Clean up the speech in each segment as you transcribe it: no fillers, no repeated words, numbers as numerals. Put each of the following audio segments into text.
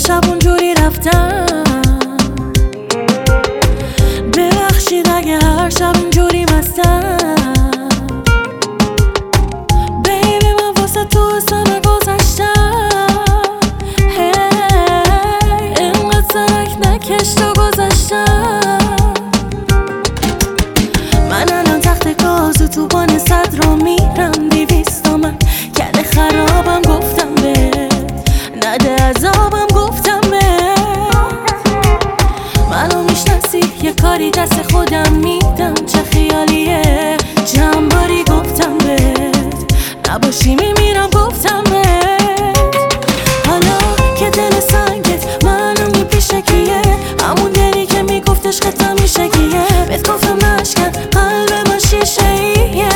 شب اونجوری رفتم. ببخشید اگه هر شب اینجوری مستم. بیبی من واسه تو همه گذاشتم. اینقدر سرک نکش تو گذاشتم. من الان تخت گاز تو بان صد رو میرم 200 تومن کل خرابم گفتم بهت نده عذابم گفتم بهت. منو میشناسی یه کاری دست خودم میدم چه خیالیه جنباری گفتم بهت نباشی میمیرم گفتم بهت. حالا که دل سنگت منو میپیشه کیه همون دلی که میگفت عشقتم میشه کیه بهت گفتم نشکن قلب من شیشه ایه.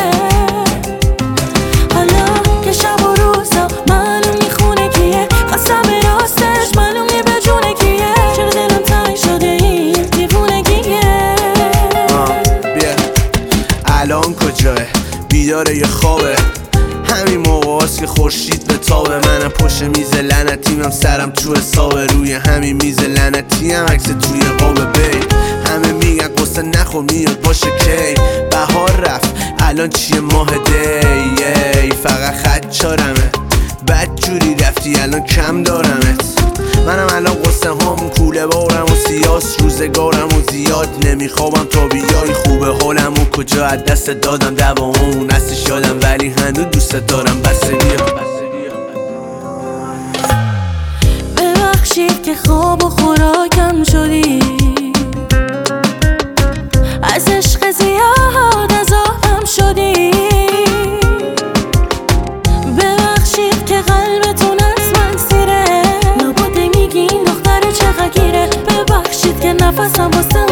حالا که شب و روزا منو میخونه کیه قسم راستش منو میبجونه کیه چرا دلم تنگ شده این دیوونگیه. بیا الان کجاه بیداره یه خوابه همین موقع هست که خورشید به تابه. منم پشت میز لعنتیم هم سرم تو حسابه روی همین میز لعنتی هم عکس توی قابه بی همه میگن قصه نخور میاد باشه کی بهار رفت الان چیه ماه دی فقط خط چارمه بد جوری رفتی الان کم دارمت. منم الان قصه هم کوله بارم و سیاس روزگارم و زیاد نمیخوابم تا بیای خوبه حالم و کجا از دست دادم دوامون هستش یادم ولی هنوز دوست دارم بسه بیا. ببخشید که خواب و خوراکم شدی از عشق زیاد عذابم شدی. ببخشید که قلبتون از من سیره نباده میگی این دختر چقدر گیره. ببخشید که نفسم واسه